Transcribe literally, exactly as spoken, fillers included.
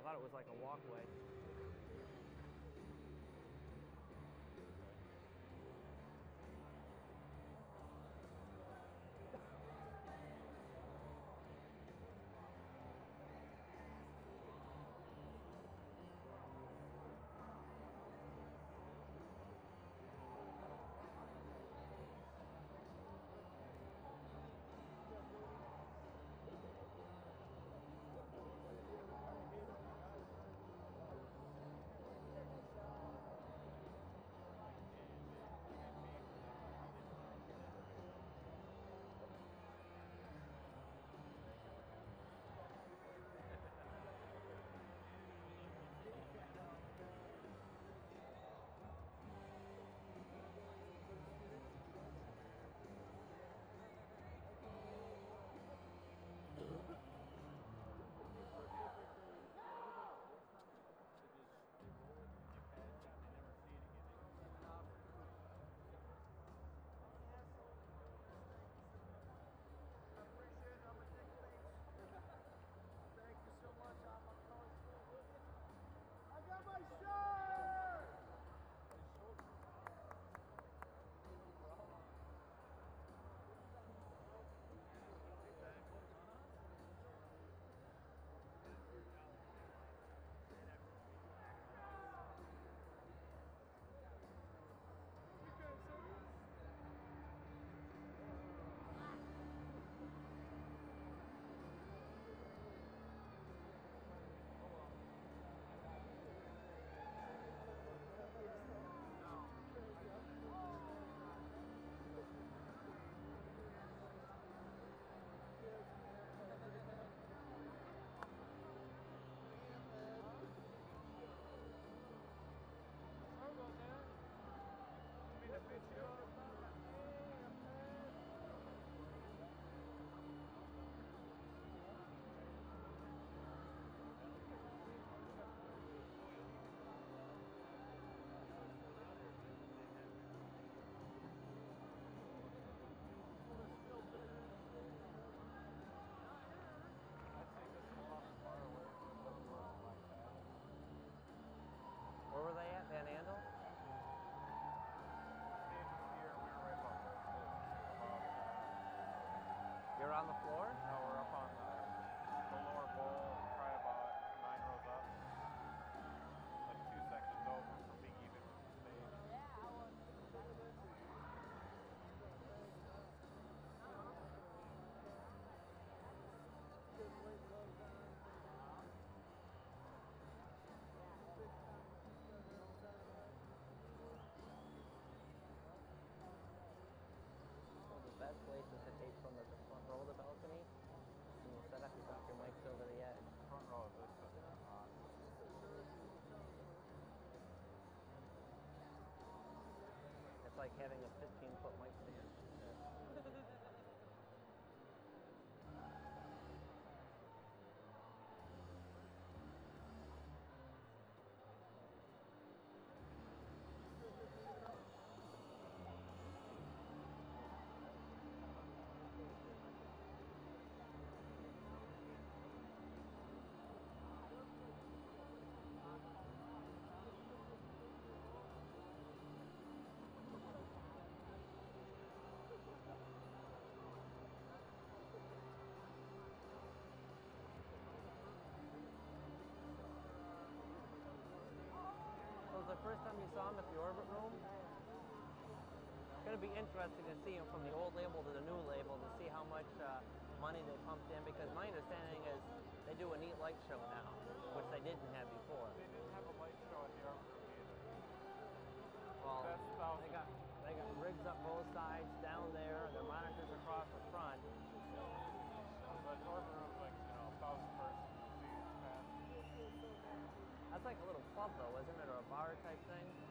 thought it was like a walkway. Where were they at, Van Andel? You're on the floor? No, we're up on the, the lower bowl, probably about nine rows up. Like two sections over from being even with the stage. The best place is to take from the, the front row of the balcony. And you set up, you drop your mics over the edge. Front row of this is on. It's like having a fifteen foot mic stand. So was the first time you saw him at the Orbit Room? It's going to be interesting to see him from the old label to the new label to see how much uh, money they pumped in, because my understanding is they do a neat light show now, which they didn't have before. They didn't have a light show at the Orbit Room either. Well, That's they got they got rigs up both sides, down there, their monitors across the front. But the Orbit Room's like, you know, a thousand person seats past. That's like a little club though, isn't it, or a bar type thing?